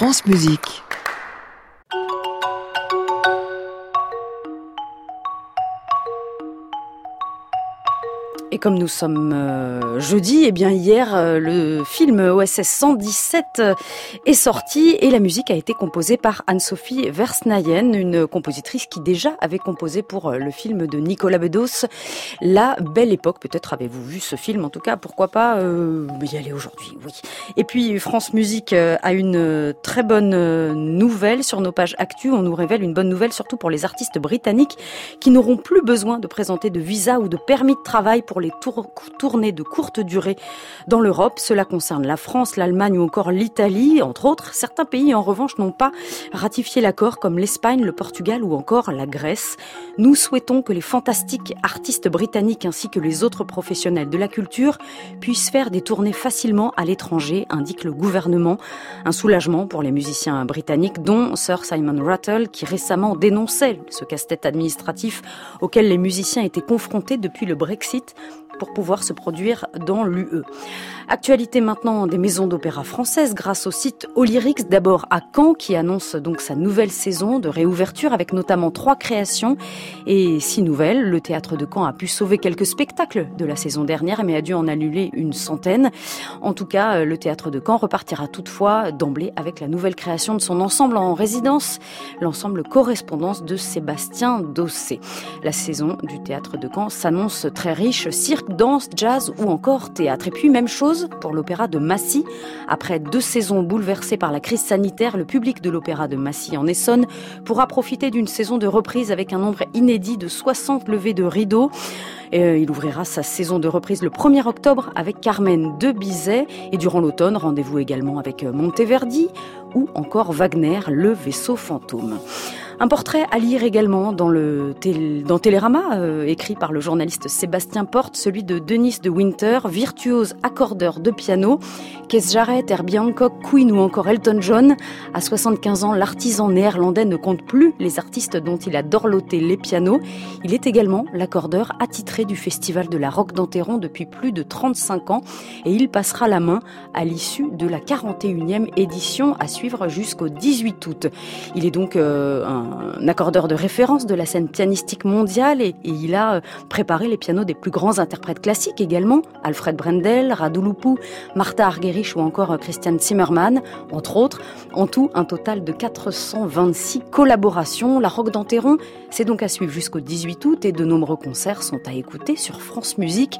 France Musique. Et comme nous sommes jeudi, eh bien hier, le film OSS 117 est sorti et la musique a été composée par Anne-Sophie Versnayen, une compositrice qui déjà avait composé pour le film de Nicolas Bedos, La Belle Époque. Peut-être avez-vous vu ce film, en tout cas, pourquoi pas y aller aujourd'hui, oui. Et puis France Musique a une très bonne nouvelle sur nos pages actu. On nous révèle une bonne nouvelle, surtout pour les artistes britanniques qui n'auront plus besoin de présenter de visa ou de permis de travail pour les tournées de courte durée dans l'Europe. Cela concerne la France, l'Allemagne ou encore l'Italie, entre autres. Certains pays, en revanche, n'ont pas ratifié l'accord, comme l'Espagne, le Portugal ou encore la Grèce. Nous souhaitons que les fantastiques artistes britanniques ainsi que les autres professionnels de la culture puissent faire des tournées facilement à l'étranger, indique le gouvernement. Un soulagement pour les musiciens britanniques, dont Sir Simon Rattle, qui récemment dénonçait ce casse-tête administratif auquel les musiciens étaient confrontés depuis le Brexit, pour pouvoir se produire dans l'UE. Actualité maintenant des maisons d'opéra françaises grâce au site Olyrics, d'abord à Caen, qui annonce donc sa nouvelle saison de réouverture avec notamment 3 créations et 6 nouvelles. Le théâtre de Caen a pu sauver quelques spectacles de la saison dernière mais a dû en annuler une centaine. En tout cas, le théâtre de Caen repartira toutefois d'emblée avec la nouvelle création de son ensemble en résidence, l'ensemble Correspondance de Sébastien Dossé. La saison du théâtre de Caen s'annonce très riche, cirque, danse, jazz ou encore théâtre. Et puis même chose pour l'opéra de Massy. Après 2 saisons bouleversées par la crise sanitaire, le public de l'opéra de Massy en Essonne pourra profiter d'une saison de reprise avec un nombre inédit de 60 levées de rideaux. Il ouvrira sa saison de reprise le 1er octobre avec Carmen de Bizet. Et durant l'automne, rendez-vous également avec Monteverdi ou encore Wagner, le vaisseau fantôme. Un portrait à lire également dans Télérama, écrit par le journaliste Sébastien Porte, celui de Dennis de Winter, virtuose accordeur de piano. Keith Jarrett, Herbie Hancock, Queen ou encore Elton John. À 75 ans, l'artisan néerlandais ne compte plus les artistes dont il a dorloté les pianos. Il est également l'accordeur attitré du Festival de la Roque d'Enterron depuis plus de 35 ans et il passera la main à l'issue de la 41e édition à suivre jusqu'au 18 août. Il est donc un accordeur de référence de la scène pianistique mondiale et il a préparé les pianos des plus grands interprètes classiques également, Alfred Brendel, Radu Lupu, Martha Argerich ou encore Christian Zimmermann, entre autres. En tout, un total de 426 collaborations. La Roque d'Enterron, c'est donc à suivre jusqu'au 18 août et de nombreux concerts sont à écouter sur France Musique.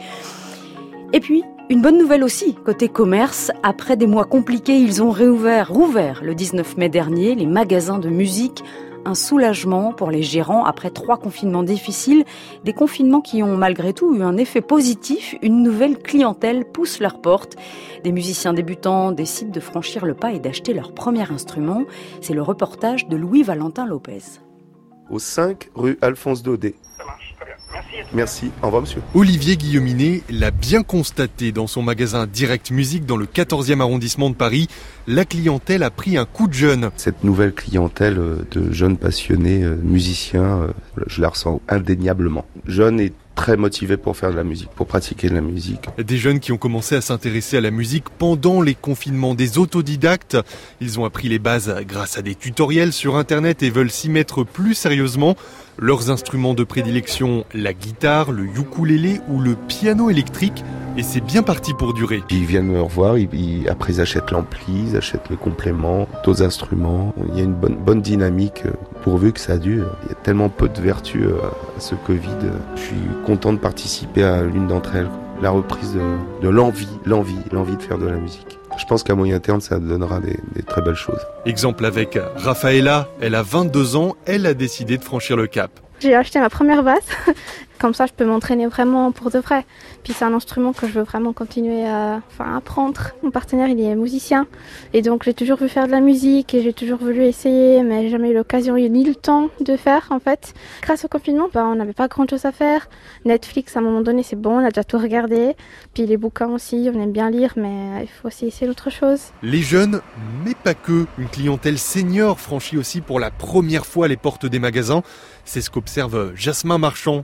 Et puis, une bonne nouvelle aussi, côté commerce. Après des mois compliqués, ils ont rouvert le 19 mai dernier les magasins de musique. Un soulagement pour les gérants après 3 confinements difficiles. Des confinements qui ont malgré tout eu un effet positif. Une nouvelle clientèle pousse leurs portes. Des musiciens débutants décident de franchir le pas et d'acheter leur premier instrument. C'est le reportage de Louis-Valentin Lopez. Au 5 rue Alphonse Daudet. Ça marche, très bien. Merci, au revoir monsieur. Olivier Guillauminet l'a bien constaté dans son magasin Direct Musique dans le 14e arrondissement de Paris. La clientèle a pris un coup de jeune. Cette nouvelle clientèle de jeunes passionnés musiciens, je la ressens indéniablement. Jeunes et très motivés pour faire de la musique, pour pratiquer de la musique. Des jeunes qui ont commencé à s'intéresser à la musique pendant les confinements, des autodidactes. Ils ont appris les bases grâce à des tutoriels sur Internet et veulent s'y mettre plus sérieusement. Leurs instruments de prédilection, la guitare, le ukulélé ou le piano électrique. Et c'est bien parti pour durer. Ils viennent me revoir, après ils achètent l'ampli, ils achètent les compléments, d'autres instruments. Il y a une bonne dynamique pourvu que ça dure. Il y a tellement peu de vertus à ce Covid. Je suis content de participer à l'une d'entre elles. La reprise de l'envie de faire de la musique. Je pense qu'à moyen terme, ça donnera des très belles choses. Exemple avec Rafaela, elle a 22 ans, elle a décidé de franchir le cap. J'ai acheté ma première basse, comme ça je peux m'entraîner vraiment pour de vrai. Puis c'est un instrument que je veux vraiment continuer à apprendre. Mon partenaire il est musicien et donc j'ai toujours voulu faire de la musique et j'ai toujours voulu essayer mais j'ai jamais eu l'occasion ni le temps de faire en fait. Grâce au confinement, on n'avait pas grand chose à faire. Netflix à un moment donné c'est bon, on a déjà tout regardé. Puis les bouquins aussi, on aime bien lire mais il faut aussi essayer d'autres choses. Les jeunes, mais pas que. Une clientèle senior franchit aussi pour la première fois les portes des magasins. C'est ce qu'observe Jasmin Marchand, le gérant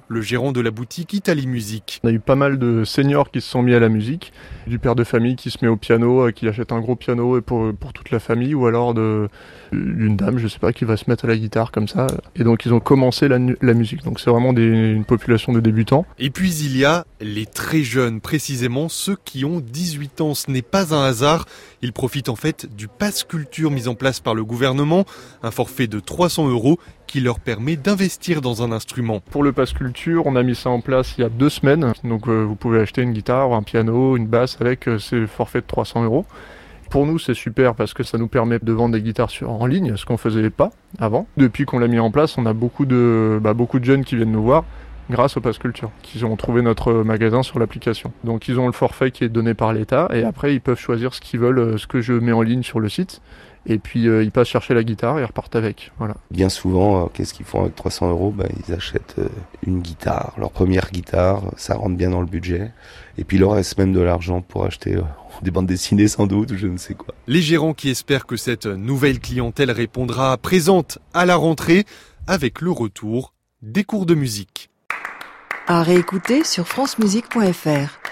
gérant de la boutique Italie Musique. On a eu pas mal de seniors qui se sont mis à la musique, du père de famille qui se met au piano, qui achète un gros piano pour toute la famille, ou alors d'une dame, je sais pas, qui va se mettre à la guitare comme ça. Et donc ils ont commencé la musique. Donc c'est vraiment une population de débutants. Et puis il y a les très jeunes, précisément ceux qui ont 18 ans. Ce n'est pas un hasard. Ils profitent en fait du Pass Culture mis en place par le gouvernement, un forfait de 300 € qui leur permet d'investir dans un instrument. Pour le Pass Culture, on a mis ça en place il y a 2 semaines. Donc vous pouvez acheter une guitare, un piano, une basse avec ces forfaits de 300 €. Pour nous, c'est super parce que ça nous permet de vendre des guitares en ligne, ce qu'on faisait pas avant. Depuis qu'on l'a mis en place, on a beaucoup de jeunes qui viennent nous voir grâce au Pass Culture, qui ont trouvé notre magasin sur l'application. Donc ils ont le forfait qui est donné par l'État et après ils peuvent choisir ce qu'ils veulent, ce que je mets en ligne sur le site. Et puis ils passent chercher la guitare et ils repartent avec. Voilà. Bien souvent, qu'est-ce qu'ils font avec 300 €? Ils achètent une guitare, leur première guitare, ça rentre bien dans le budget. Et puis il leur reste même de l'argent pour acheter des bandes dessinées sans doute, ou je ne sais quoi. Les gérants qui espèrent que cette nouvelle clientèle répondra présente à la rentrée avec le retour des cours de musique. À réécouter sur francemusique.fr.